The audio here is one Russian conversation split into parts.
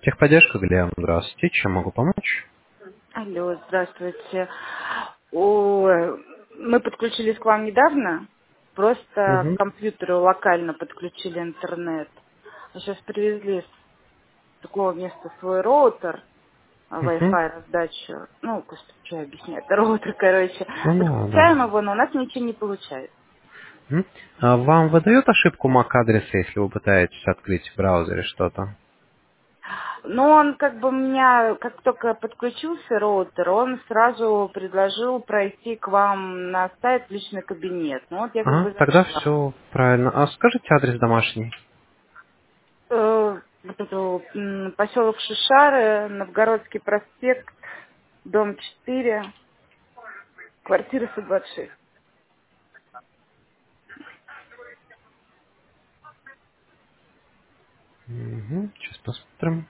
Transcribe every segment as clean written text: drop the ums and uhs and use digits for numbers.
Техподдержка, Глеб, здравствуйте. Чем могу помочь? Алло, здравствуйте. Мы подключились к вам недавно, просто к Угу. компьютеру локально подключили интернет. А сейчас привезли с такого места свой роутер, Угу. Wi-Fi раздачу. Ну, господи, что я объясняю, это роутер, короче. Ну да, да. Подключаем его, но у нас ничего не получается. Вам выдает ошибку MAC-адреса, если вы пытаетесь открыть в браузере что-то? Но он как бы у меня, как только подключился роутер, он сразу предложил пройти к вам на сайт в личный кабинет. Ну вот я как Ага, бы тогда зашла. все правильно. А скажите адрес домашний? Вот это поселок Шишары, Новгородский проспект, дом 4, квартира 126. Угу. Сейчас посмотрим.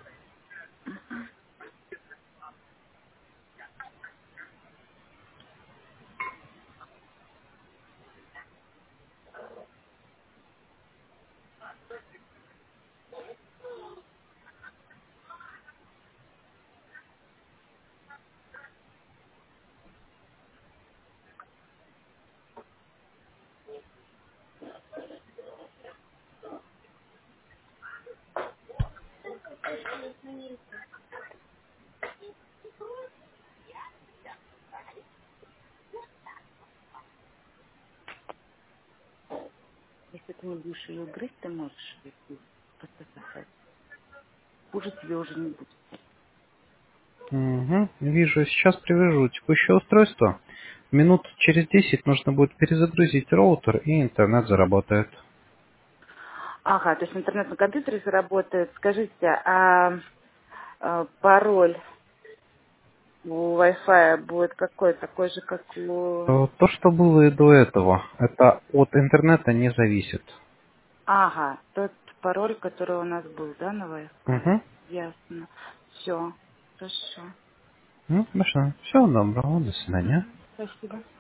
Если ты не будешь ее грызть, ты можешь ее просто сосать. Хуже тебе уже не будет. Угу. Вижу, сейчас привяжу текущее устройство. Минут через 10 нужно будет перезагрузить роутер, и интернет заработает. Ага, то есть интернет на компьютере заработает. Скажите, пароль у Wi-Fi будет какой? Такой же, как у... То, что было и до этого, это от интернета не зависит. Ага, тот пароль, который у нас был, да, на Wi-Fi? Угу. Ясно. Все, хорошо. Ну, хорошо. Всего доброго. До свидания. Спасибо.